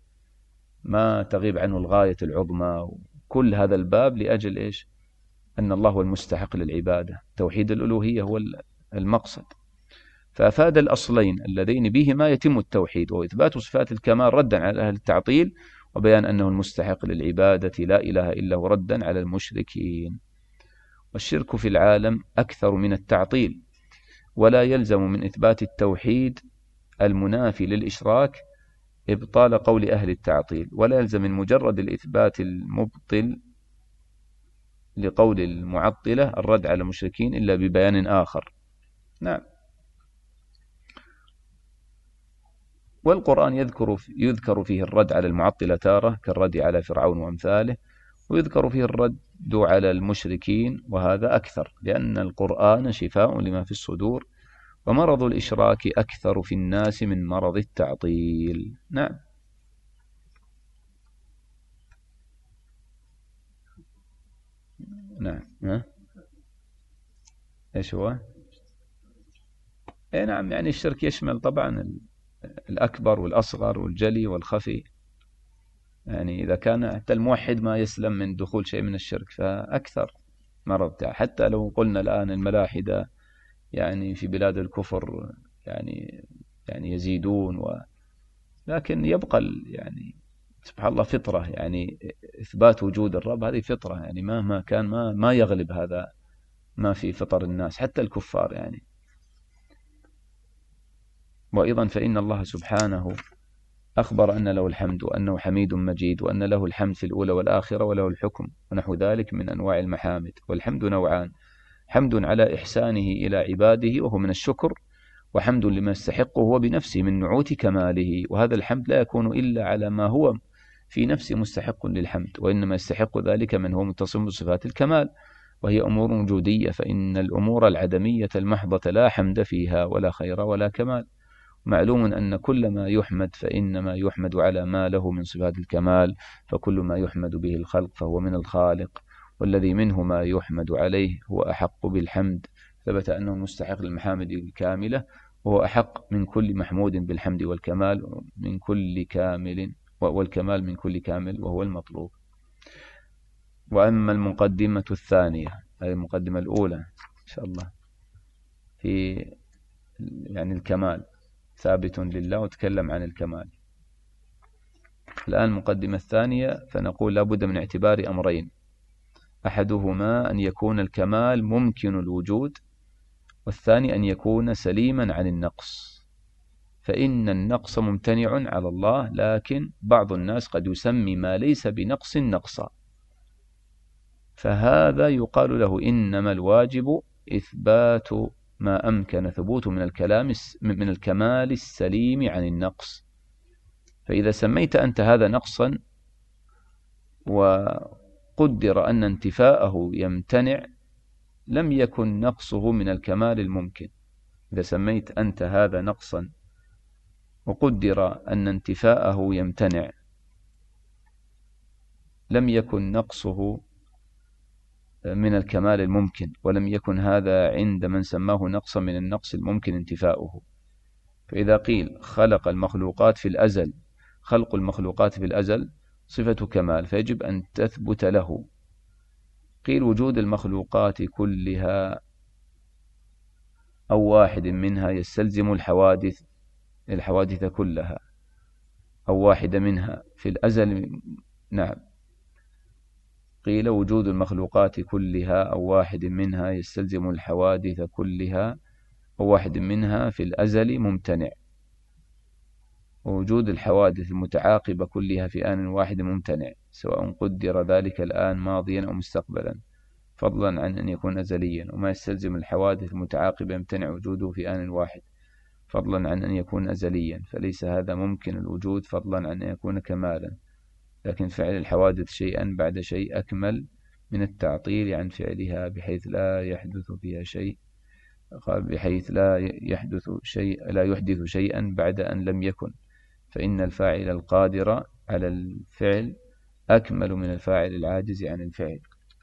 Speaker 2: ما تغيب عنه الغاية العظمى، وكل هذا الباب لأجل إيش؟ أن الله هو المستحق للعبادة، توحيد الألوهية هو المقصد. فأفاد الأصلين اللذين بهما يتم التوحيد وإثبات صفات الكمال ردا على أهل التعطيل، وبيان أنه المستحق للعبادة لا إله إلا هو ردا على المشركين. والشرك في العالم أكثر من التعطيل، ولا يلزم من إثبات التوحيد المنافي للإشراك إبطال قول أهل التعطيل، ولا يلزم من مجرد الإثبات المبطل لقول المعطلة الرد على المشركين إلا ببيان آخر. نعم. والقرآن يذكر يذكر فيه الرد على المعطلة تارة كالرد على فرعون وأمثاله، ويذكر فيه الرد على المشركين، وهذا أكثر لأن القرآن شفاء لما في الصدور، ومرض الإشراك أكثر في الناس من مرض التعطيل. نعم. نعم. ها؟ إيش هو؟ إيه نعم، يعني الشرك يشمل طبعا الأكبر والأصغر والجلي والخفي، يعني إذا كان حتى الموحد ما يسلم من دخول شيء من الشرك فأكثر مرض. حتى لو قلنا الآن الملاحدة يعني في بلاد الكفر يعني يعني يزيدون، و لكن يبقى يعني سبحان الله فطرة، يعني إثبات وجود الرب هذه فطرة، يعني مهما كان ما ما يغلب هذا ما في فطر الناس حتى الكفار يعني. وأيضا فإن الله سبحانه أخبر أن له الحمد وأنه حميد مجيد، وأن له الحمد في الأولى والآخرة وله الحكم ونحو ذلك من أنواع المحامد. والحمد نوعان: حمد على إحسانه إلى عباده وهو من الشكر، وحمد لما يستحقه هو بنفسه من نعوت كماله. وهذا الحمد لا يكون إلا على ما هو في نفسه مستحق للحمد، وإنما يستحق ذلك من هو متصف بصفات الكمال، وهي أمور وجودية، فإن الأمور العدمية المحضة لا حمد فيها ولا خير ولا كمال. معلوم أن كل ما يحمد فإنما يحمد على ما له من صفات الكمال، فكل ما يحمد به الخلق فهو من الخالق، والذي منه ما يحمد عليه هو أحق بالحمد، ثبت أنه مستحق للمحامد الكاملة، وهو أحق من كل محمود بالحمد والكمال من كل كامل، والكمال من كل كامل وهو المطلوب. وأما المقدمة الثانية، هذه المقدمة الأولى إن شاء الله في يعني الكمال ثابت لله، وتكلم عن الكمال. الآن المقدمة الثانية، فنقول لابد من اعتبار أمرين: أحدهما أن يكون الكمال ممكن الوجود، والثاني أن يكون سليما عن النقص. فإن النقص ممتنع على الله، لكن بعض الناس قد يسمي ما ليس بنقص نقصا، فهذا يقال له إنما الواجب إثبات ما أمكن ثبوت من الكلام من الكمال السليم عن النقص. فإذا سميت أنت هذا نقصا وقدر أن انتفاءه يمتنع، لم يكن نقصه من الكمال الممكن. إذا سميت أنت هذا نقصا وقدر أن انتفاءه يمتنع، لم يكن نقصه من الكمال الممكن، ولم يكن هذا عند من سماه نقصا من النقص الممكن انتفاؤه. فإذا قيل خلق المخلوقات في الأزل، خلق المخلوقات في الأزل صفة كمال فيجب أن تثبت له. قيل وجود المخلوقات كلها أو واحد منها يستلزم الحوادث الحوادث كلها، أو واحدة منها في الأزل. نعم. قيل وجود المخلوقات كلها أو واحد منها يستلزم الحوادث كلها، أو واحد منها في الأزل ممتنع، ووجود الحوادث المتعاقبة كلها في آن واحد ممتنع، سواء قدر ذلك الآن ماضيا أو مستقبلا، فضلا عن أن يكون أزليا. وما يستلزم الحوادث المتعاقبة يمتنع وجوده في آن واحد، فضلا عن أن يكون أزليا، فليس هذا ممكن الوجود فضلا عن أن يكون كمالا. لكن فعل الحوادث شيئا بعد شيء أكمل من التعطيل عن فعلها، بحيث لا يحدث فيها شيء بحيث لا يحدث شيء لا يحدث شيئا بعد أن لم يكن، فإن الفاعل القادر على الفعل أكمل من الفاعل العاجز عن الفعل.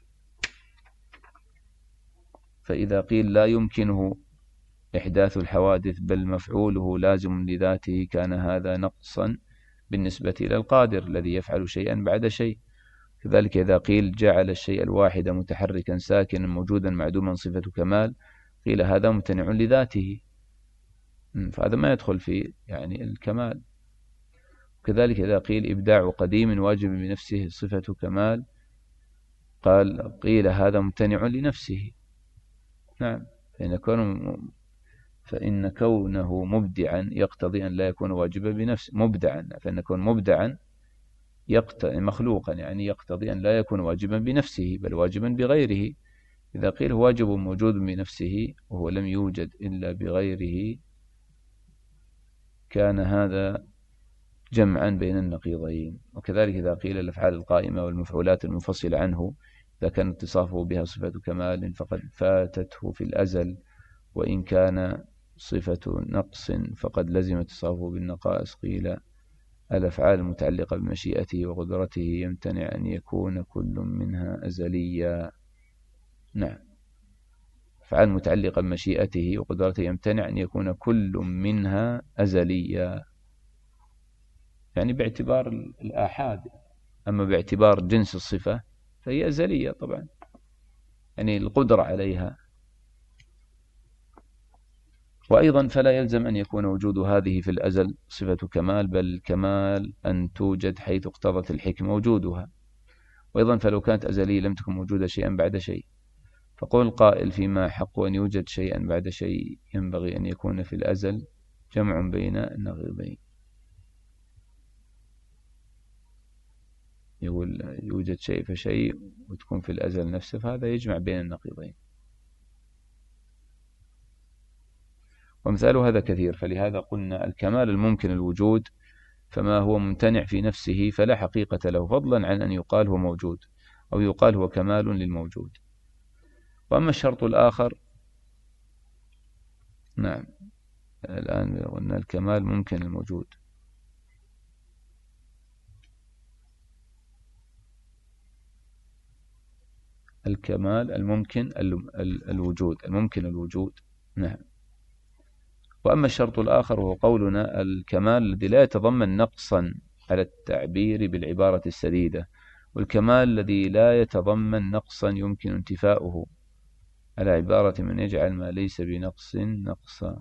Speaker 2: فإذا قيل لا يمكنه إحداث الحوادث بل مفعوله لازم لذاته، كان هذا نقصا بالنسبة إلى القادر الذي يفعل شيئا بعد شيء. كذلك إذا قيل جعل الشيء الواحد متحركا ساكنا موجودا معدوما صفة كمال، قيل هذا ممتنع لذاته، فهذا ما يدخل في يعني الكمال. كذلك إذا قيل إبداع قديم واجب بنفسه صفة كمال، قال قيل هذا ممتنع لنفسه. نعم. فإن كونه فإن كونه مبدعا يقتضي أن لا يكون واجبا بنفسه مبدعا، فإن كون مبدعا يقتضي مخلوقا يعني يقتضي أن لا يكون واجبا بنفسه بل واجبا بغيره، إذا قيل هو واجب موجود بنفسه وهو لم يوجد إلا بغيره كان هذا جمعا بين النقيضين. وكذلك إذا قيل الأفعال القائمة والمفعولات المنفصلة عنه إذا كان اتصافه بها صفة كمال فقد فاتته في الأزل، وإن كان صفة نقص فقد لزم اتصافه بالنقائص. قيل الأفعال المتعلقة بمشيئته وقدرته يمتنع أن يكون كل منها أزليا. نعم، أفعال متعلقة بمشيئته وقدرته يمتنع أن يكون كل منها أزليا، يعني باعتبار الآحاد. أما باعتبار جنس الصفة فهي أزلية طبعا، يعني القدرة عليها. وأيضا فلا يلزم أن يكون وجود هذه في الأزل صفة كمال، بل الكمال أن توجد حيث اقتضت الحكمة وجودها. وأيضا فلو كانت أزلية لم تكن موجودة شيئا بعد شيء. فقول القائل فيما حق أن يوجد شيئا بعد شيء ينبغي أن يكون في الأزل جمع بين النقيضين. يقول يوجد شيء فشيء وتكون في الأزل نفسه، فهذا يجمع بين النقيضين. ومثال هذا كثير، فلهذا قلنا الكمال الممكن الوجود فما هو ممتنع في نفسه فلا حقيقة له، فضلا عن أن يقال هو موجود أو يقال هو كمال للموجود. وأما الشرط الآخر، نعم الآن قلنا الكمال ممكن الموجود، الكمال الممكن الوجود، الممكن الوجود. نعم. وأما الشرط الآخر وهو قولنا الكمال الذي لا يتضمن نقصا على التعبير بالعبارة السديدة، والكمال الذي لا يتضمن نقصا يمكن انتفاؤه على عبارة من يجعل ما ليس بنقص نقصا،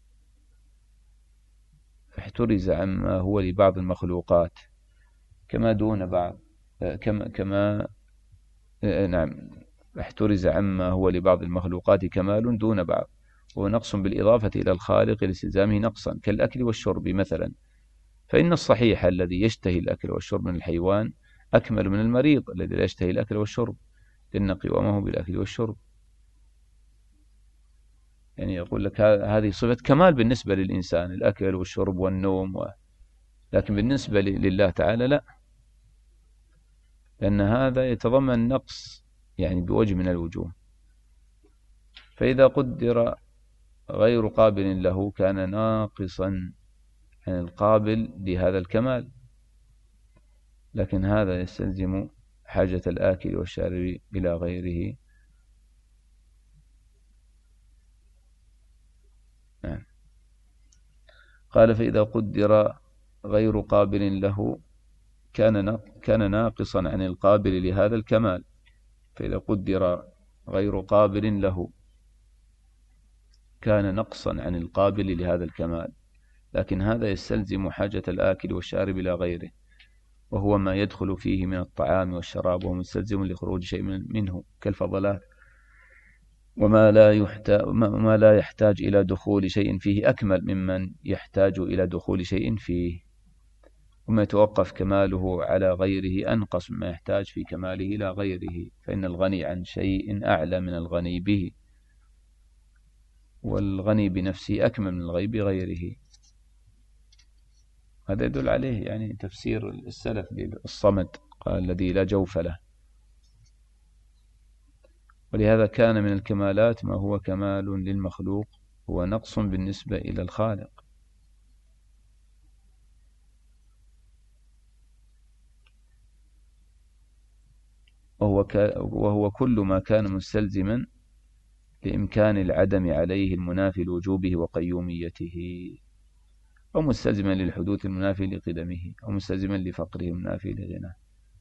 Speaker 2: فاحترز عما هو لبعض المخلوقات كما دون بعض كما كما نعم احترز عما هو لبعض المخلوقات كمال دون بعض، وهو نقص بالإضافة إلى الخالق لاستلزامه نقصا كالأكل والشرب مثلا. فإن الصحيح الذي يشتهي الأكل والشرب من الحيوان أكمل من المريض الذي لا يشتهي الأكل والشرب، لأن قوامه بالأكل والشرب. يعني يقول لك هذه صفة كمال بالنسبة للإنسان، الأكل والشرب والنوم و... لكن بالنسبة لله تعالى لا، لأن هذا يتضمن نقص يعني بوجه من الوجوه. فإذا قدر غير قابل له كان ناقصا عن القابل لهذا الكمال، لكن هذا يستلزم حاجة الآكل والشارب إلى غيره. نعم. قال فإذا قدر غير قابل له كان كان ناقصا عن القابل لهذا الكمال. فإذا قدر غير قابل له كان نقصا عن القابل لهذا الكمال، لكن هذا يستلزم حاجة الآكل والشارب إلى غيره، وهو ما يدخل فيه من الطعام والشراب، وهو مستلزم لخروج شيء منه كالفضلات، وما لا يحتاج ما لا يحتاج إلى دخول شيء فيه أكمل ممن يحتاج إلى دخول شيء فيه، وما يتوقف كماله على غيره أنقص مما يحتاج في كماله إلى غيره، فإن الغني عن شيء أعلى من الغني به، والغني بنفسه أكمل من الغني بغيره. هذا يدل عليه يعني تفسير السلف للصمد، قال الذي لا جوف له. ولهذا كان من الكمالات ما هو كمال للمخلوق هو نقص بالنسبة إلى الخالق. وهو, وهو كل ما كان مستلزما لإمكان العدم عليه المنافي لوجوبه وقيوميته، أو مستلزما للحدوث المنافي لقدمه، أو مستلزما لفقره المنافي لغناه.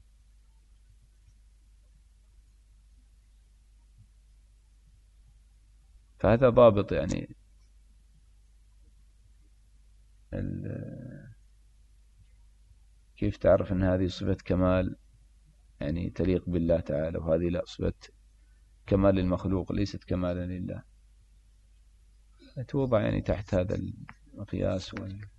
Speaker 2: فهذا ضابط يعني كيف تعرف أن هذه صفة كمال يعني تليق بالله تعالى، وهذه لا صفة كمال المخلوق ليست كمالا لله. توضع يعني تحت هذا المقياس،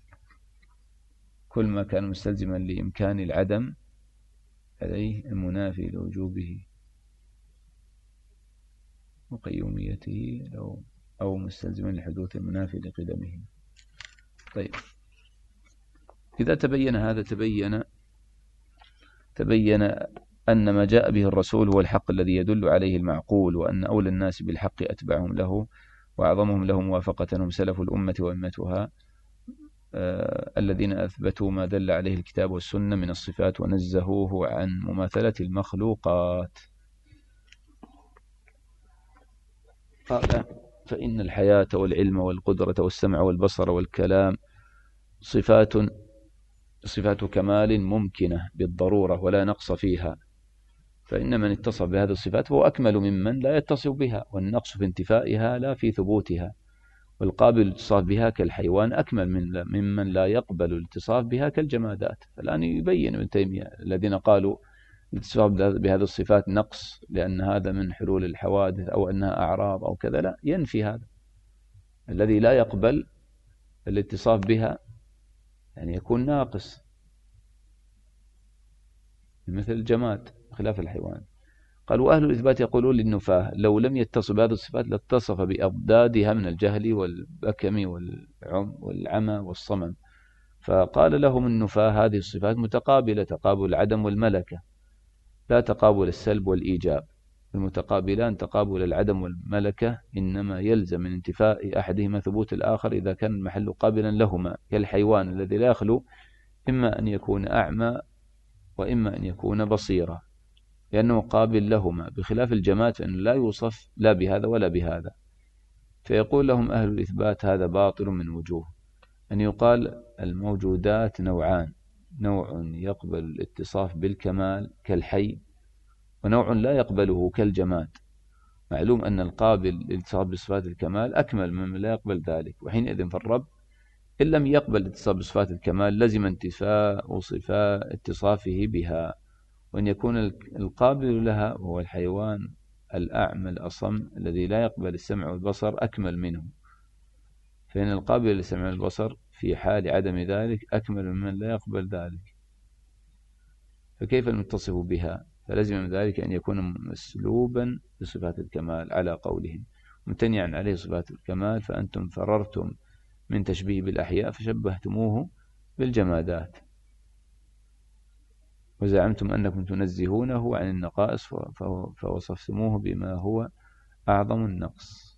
Speaker 2: كل ما كان مستلزما لإمكان العدم عليه المنافي لوجوبه. وقيوميته لو أو مستلزما لحدوث المنافي لقدمه. طيب، إذا تبين هذا تبين تبين أن ما جاء به الرسول هو الحق الذي يدل عليه المعقول، وأن أولى الناس بالحق أتبعهم له وأعظمهم له موافقة هم سلف الأمة وأمتها آه الذين أثبتوا ما دل عليه الكتاب والسنة من الصفات ونزهوه عن مماثلة المخلوقات. قال: فإن الحياة والعلم والقدرة والسمع والبصر والكلام صفات صفات كمال ممكنة بالضرورة ولا نقص فيها، فإن من اتصف بهذه الصفات فهو أكمل ممن لا يتصف بها، والنقص في انتفائها لا في ثبوتها، والقابل للاتصاف بها كالحيوان أكمل من ممن لا يقبل الاتصاف بها كالجمادات. فالآن يبين ابن تيمية الذين قالوا الاتصاف بهذه الصفات نقص لأن هذا من حلول الحوادث أو أنها أعراض أو كذا، لا، ينفي هذا. الذي لا يقبل الاتصاف بها يعني يكون ناقص مثل الجماد خلاف الحيوان. قال: وأهل الإثبات يقولون للنفاة لو لم يتصف بهذه الصفات لاتصف بأضدادها من الجهل والبكم والعم والعمى والصمم. فقال لهم النفاة: هذه الصفات متقابلة، تقابل العدم والملكة، لا تقابل السلب والإيجاب. المتقابلان تقابل العدم والملكة إنما يلزم من انتفاء أحدهما ثبوت الآخر إذا كان المحل قابلا لهما، كالحيوان الذي لا يخلو إما أن يكون أعمى وإما أن يكون بصيرا، لأنه قابل لهما، بخلاف الجماد فإنه لا يوصف لا بهذا ولا بهذا. فيقول لهم أهل الإثبات: هذا باطل من وجوه، أن يقال الموجودات نوعان: نوع يقبل الاتصاف بالكمال كالحي، ونوع لا يقبله كالجماد. معلوم أن القابل للاتصاف بصفات الكمال أكمل مما لا يقبل ذلك، وحينئذ فالرب إن لم يقبل الاتصاف بصفات الكمال لزم انتفاء صفات اتصافه بها، وأن يكون القابل لها وهو الحيوان الأعمى الأصم الذي لا يقبل السمع والبصر أكمل منه، فإن القابل للسمع والبصر في حال عدم ذلك أكمل ممن لا يقبل ذلك، فكيف المتصف بها؟ فلزم من ذلك أن يكون مسلوبا بصفات الكمال على قولهم، ممتنعا عليه صفات الكمال. فأنتم فررتم من تشبيه بالأحياء فشبهتموه بالجمادات، وزعمتم أنكم تنزهونه عن النقائص فوصفتموه بما هو أعظم النقص.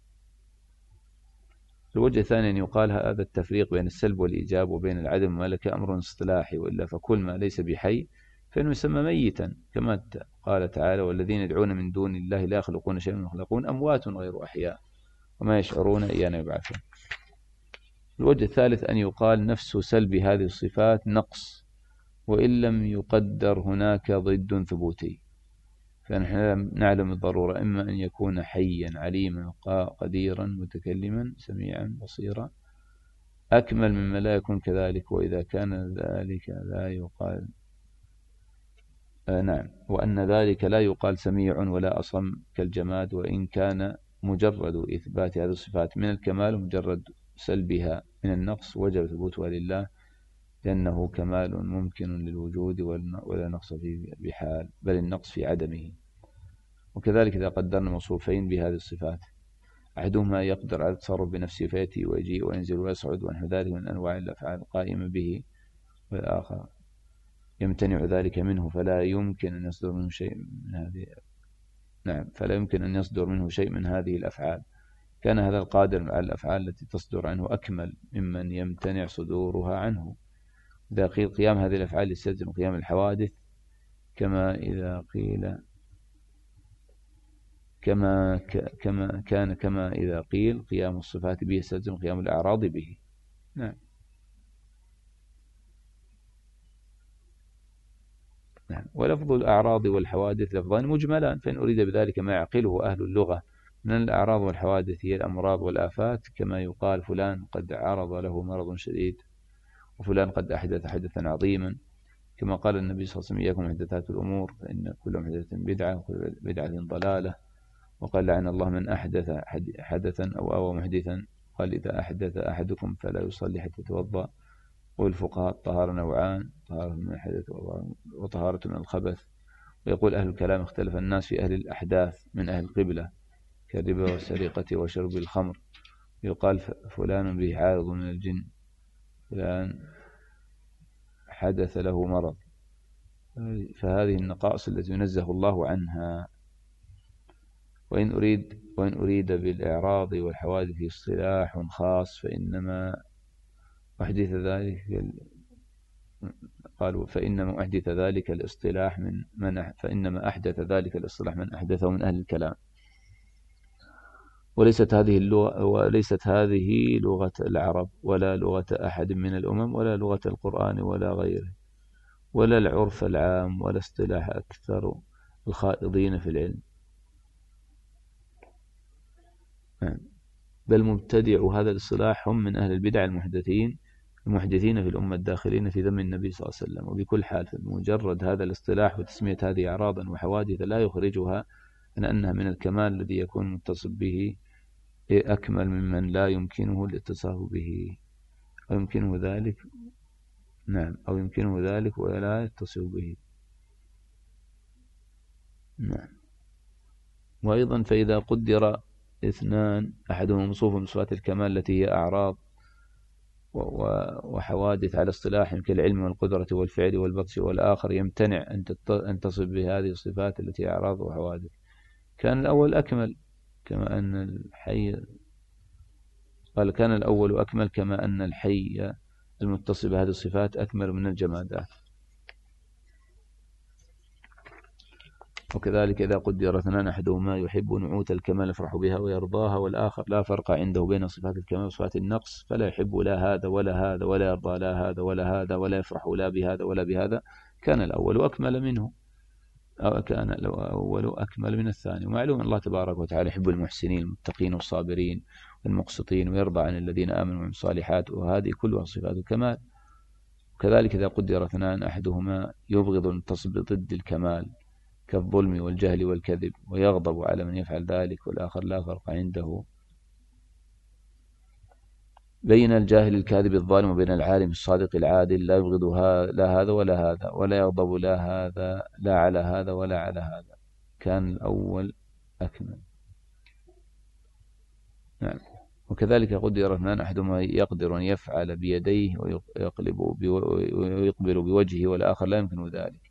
Speaker 2: الوجه الثاني أن يقال هذا التفريق بين السلب والإيجاب وبين العدم والملكة أمر اصطلاحي، وإلا فكل ما ليس بحي فإنه يسمى ميتا، كما قال تعالى: والذين يدعون من دون الله لا يخلقون شيئا وهم يخلقون أموات غير أحياء وما يشعرون أيان يبعثون. الوجه الثالث أن يقال نفس سلب هذه الصفات نقص، وإن لم يقدر هناك ضد ثبوتي، فنحن نعلم الضرورة إما أن يكون حيا عليما قديرا متكلما سميعا بصيرا أكمل مما لا يكون كذلك، وإذا كان ذلك لا يقال آه نعم وأن ذلك لا يقال سميع ولا أصم كالجماد، وإن كان مجرد إثبات هذه الصفات من الكمال ومجرد سلبها من النقص وجب ثبوتها لله، لأنه كمال ممكن للوجود ولا نقص فيه بحال، بل النقص في عدمه. وكذلك إذا قدرنا موصوفين بهذه الصفات أحدهما يقدر على التصرف بنفسه فيأتي ويجيء وينزل ويصعد ونحو ذلك من أنواع الأفعال القائمة به، والآخر يمتنع ذلك منه فلا يمكن أن يصدر منه شيء من هذه نعم فلا يمكن أن يصدر منه شيء من هذه الأفعال، كان هذا القادر على الأفعال التي تصدر عنه أكمل ممن يمتنع صدورها عنه. إذا قيل قيام هذه الأفعال يستلزم قيام الحوادث، كما إذا قيل كما كما كان كما إذا قيل قيام الصفات به يستلزم قيام الأعراض به. نعم نعم ولفظ الأعراض والحوادث لفظان مجملان، فإن أريد بذلك ما يعقله أهل اللغة من الأعراض والحوادث هي الأمراض والآفات، كما يقال فلان قد عرض له مرض شديد، وفلان قد أحدث حدثا عظيما، كما قال النبي صلى الله عليه وسلم: إياكم محدثات الأمور فإن كل محدثة بدعة وكل بدعة ضلالة. وقال: لعن الله من أحدث حدثا أو أوى محدثا. قال: إذا أحدث أحدكم فلا يصلي حتى يتوضأ. والفقهاء الطهارة نوعان: طهارة من الحدث وطهارة من الخبث. ويقول أهل الكلام: اختلف الناس في أهل الأحداث من أهل القبلة كالربا والسرقة وشرب الخمر. يقال فلان به عارض من الجن، فلان حدث له مرض. فهذه النقائص التي ينزه الله عنها. وإن أريد وإن أريد بالإعراض والحوادث اصطلاح خاص فإنما أحدث ذلك قالوا فإنما أحدث ذلك الاصطلاح من من فإنما أحدث ذلك الاصطلاح من أحدثه من أهل الكلام، وليست هذه اللغة وليست هذه لغة العرب ولا لغة أحد من الأمم ولا لغة القرآن ولا غيره ولا العرف العام ولا اصطلاح أكثر الخائضين في العلم، بل مبتدع هذا الاصطلاح هم من أهل البدع المحدثين المحدثين في الأمة الداخلين في ذم النبي صلى الله عليه وسلم. وبكل حال مجرد هذا الاصطلاح وتسمية هذه أعراضا وحوادث لا يخرجها من أنها من الكمال الذي يكون متصف به أكمل ممن لا يمكنه الاتصاف به أو يمكنه ذلك نعم أو يمكنه ذلك ولا يتصف به. نعم. وأيضا فإذا قدر اثنان أحدهم موصوف بصفات الكمال التي هي أعراض وحوادث على اصطلاح كالعلم والقدرة والفعل والبطش، والآخر يمتنع أن تصف بهذه الصفات التي أعراض وحوادث، كان الأول أكمل كما أن الحي قال كان الأول أكمل كما أن الحي المتصف بهذه الصفات أكمل من الجمادات. وكذلك إذا قدر اثنان أحدهما يحب نعوت الكمال يفرح بها ويرضاها، والآخر لا فرق عنده بين صفات الكمال وصفات النقص، فلا يحب لا هذا ولا هذا ولا يرضى لا هذا ولا هذا ولا يفرح لا بهذا ولا بهذا، كان الأول أكمل منه أو كان الأول أكمل من الثاني. ومعلوم الله تبارك وتعالى يحب المحسنين المتقين والصابرين والمقسطين ويرضى عن الذين آمنوا من الصالحات، وهذه كلها صفات الكمال. وكذلك إذا قدر اثنان أحدهما يبغض المتصف ضد الكمال كالظلم والجهل والكذب ويغضب على من يفعل ذلك، والآخر لا فرق عنده بين الجاهل الكاذب الظالم وبين العالم الصادق العادل، لا يبغض لا هذا ولا هذا ولا يغضب لا هذا لا على هذا ولا على هذا، كان الأول أكمل. نعم. وكذلك قدر اثنان أحدهما يقدر أن يفعل بيديه ويقلب ويقبل بوجهه، والآخر لا يمكن ذلك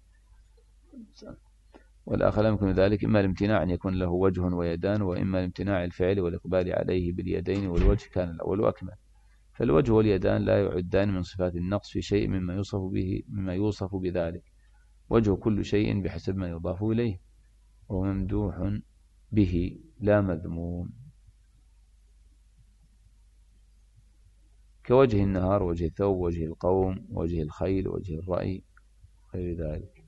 Speaker 2: والآخر لا يمكن ذلك إما الامتناع أن يكون له وجه ويدان، وإما الامتناع الفعل والإقبال عليه باليدين والوجه، كان الأول أكمل. فالوجه واليدان لا يعدان من صفات النقص في شيء مما يوصف به مما يوصف بذلك، وجه كل شيء بحسب ما يضاف إليه وممدوح به لا مذموم، كوجه النهار وجه الثوب وجه القوم وجه الخيل وجه الرأي غير ذلك.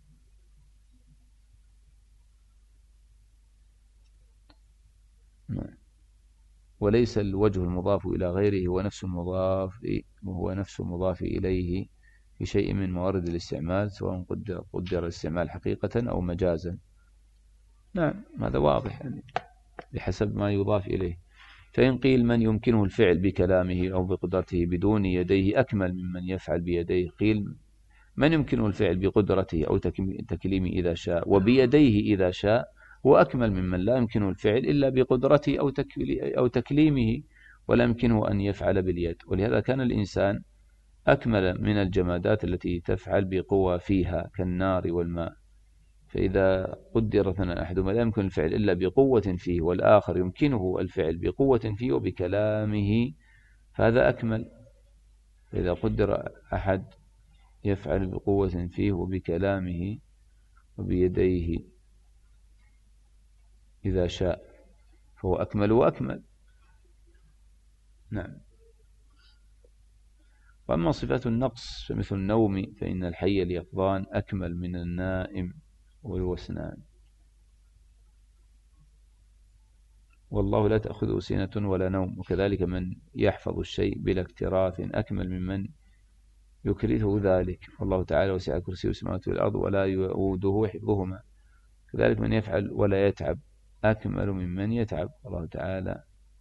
Speaker 2: وليس الوجه المضاف إلى غيره هو نفس المضاف وهو نفس المضاف إليه في شيء من موارد الاستعمال، سواء قدر, قدر الاستعمال حقيقة أو مجازا. نعم هذا واضح يعني بحسب ما يضاف إليه. فإن قيل من يمكنه الفعل بكلامه أو بقدرته بدون يديه أكمل ممن يفعل بيديه، قيل من يمكنه الفعل بقدرته أو تكليمه إذا شاء وبيديه إذا شاء هو أكمل ممن لا يمكنه الفعل إلا بقدرته أو تكليمه ولا يمكنه أن يفعل باليد. ولهذا كان الإنسان أكمل من الجمادات التي تفعل بقوة فيها كالنار والماء. فإذا قدر اثنان أحدهما لا يمكن الفعل إلا بقوة فيه والآخر يمكنه الفعل بقوة فيه وبكلامه فهذا أكمل. فإذا قدر أحد يفعل بقوة فيه وبكلامه وبيديه إذا شاء فهو أكمل وأكمل. نعم. وأما صفات النقص فمثل النوم فإن الحي اليقظان أكمل من النائم والوسنان، والله لا تأخذه سنة ولا نوم. وكذلك من يحفظ الشيء بلا اكتراث أكمل ممن يكرهه ذلك، والله تعالى وسع كرسيه السماوات والأرض ولا يؤوده حفظهما. كذلك من يفعل ولا يتعب أكمل ممن يتعب، الله تعالى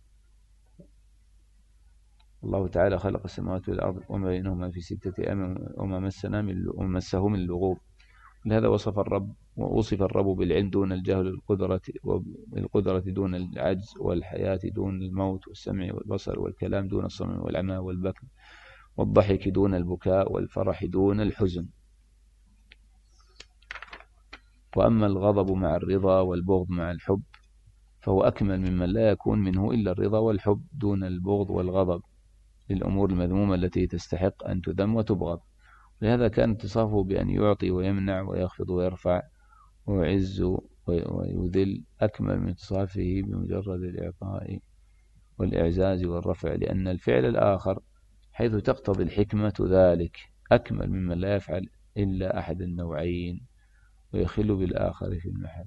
Speaker 2: الله تعالى خلق السماوات والأرض وما بينهما في ستة أيام وما مسنا من وما مسه من لغوب. لهذا وصف الرب ووصف الرب بالعلم دون الجهل، القدرة والقدرة دون العجز، والحياة دون الموت، والسمع والبصر والكلام دون الصمم والعمى والبكم، والضحك دون البكاء، والفرح دون الحزن. وأما الغضب مع الرضا والبغض مع الحب فهو أكمل ممن لا يكون منه إلا الرضا والحب دون البغض والغضب للأمور المذمومة التي تستحق أن تذم وتبغض. لهذا كان اتصافه بأن يعطي ويمنع ويخفض ويرفع ويعز ويذل أكمل من اتصافه بمجرد الإعطاء والإعزاز والرفع، لأن الفعل الآخر حيث تقتضي الحكمة ذلك أكمل ممن لا يفعل إلا أحد النوعين ويخل بالآخر في المحل.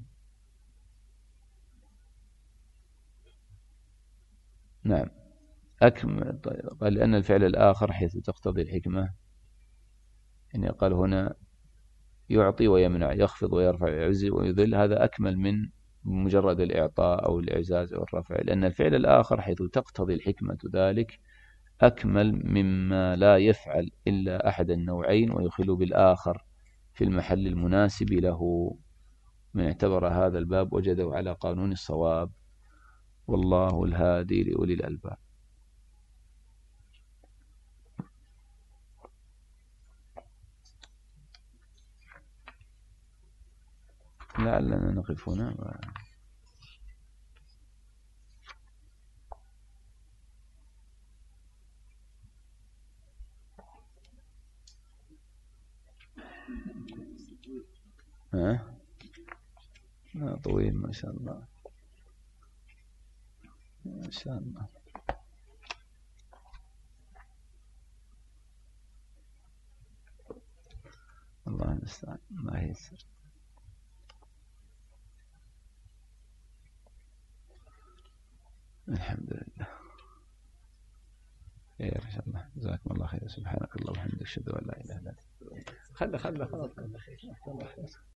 Speaker 2: نعم أكمل. قال لأن الفعل الآخر حيث تقتضي الحكمة، يعني قال هنا يعطي ويمنع، يخفض ويرفع، يعز ويذل، هذا أكمل من مجرد الإعطاء أو الإعزاز أو الرفع، لأن الفعل الآخر حيث تقتضي الحكمة ذلك أكمل مما لا يفعل إلا أحد النوعين ويخل بالآخر في المحل المناسب له. من اعتبر هذا الباب وجده على قانون الصواب، والله الهادي لأولي الألباب. لعلنا نقف هنا و... ها؟ لا طويل ما شاء الله ما شاء الله. الله المستعان، الله يسر. الحمد لله. خير إن شاء الله. جزاكم الله خير. سبحانك اللهم وبحمدك أشهد أن لا إله إلا أنت. خلى خلى خلاص.